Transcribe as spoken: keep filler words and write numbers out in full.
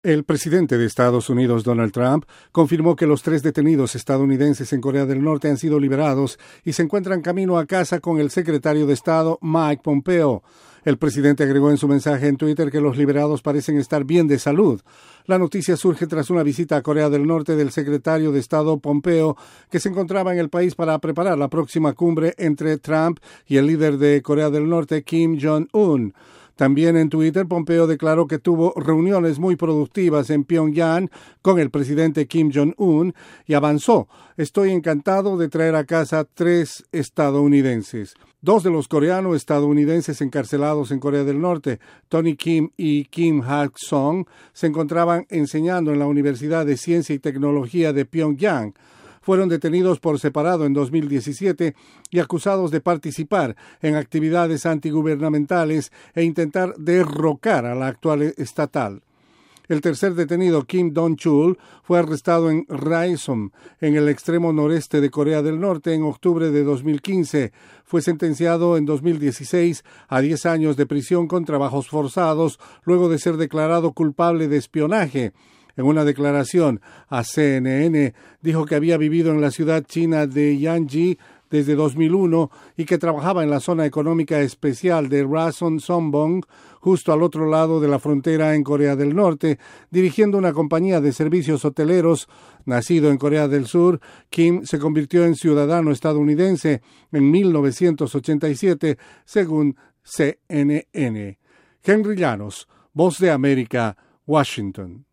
El presidente de Estados Unidos, Donald Trump, confirmó que los tres detenidos estadounidenses en Corea del Norte han sido liberados y se encuentran camino a casa con el secretario de Estado, Mike Pompeo. El presidente agregó en su mensaje en Twitter que los liberados parecen estar bien de salud. La noticia surge tras una visita a Corea del Norte del secretario de Estado Pompeo, que se encontraba en el país para preparar la próxima cumbre entre Trump y el líder de Corea del Norte, Kim Jong-un. También en Twitter, Pompeo declaró que tuvo reuniones muy productivas en Pyongyang con el presidente Kim Jong-un y avanzó: "Estoy encantado de traer a casa tres estadounidenses". Dos de los coreanos estadounidenses encarcelados en Corea del Norte, Tony Kim y Kim Hak-song, se encontraban enseñando en la Universidad de Ciencia y Tecnología de Pyongyang. Fueron detenidos por separado en dos mil diecisiete y acusados de participar en actividades antigubernamentales e intentar derrocar a la actual estatal. El tercer detenido, Kim Dong-chul, fue arrestado en Raesom, en el extremo noreste de Corea del Norte, en octubre de dos mil quince. Fue sentenciado en dos mil dieciséis a diez años de prisión con trabajos forzados, luego de ser declarado culpable de espionaje. En una declaración a C N N, dijo que había vivido en la ciudad china de Yanji desde dos mil uno y que trabajaba en la zona económica especial de Rason-Sombong, justo al otro lado de la frontera en Corea del Norte, dirigiendo una compañía de servicios hoteleros. Nacido en Corea del Sur, Kim se convirtió en ciudadano estadounidense en mil novecientos ochenta y siete, según C N N. Henry Llanos, Voz de América, Washington.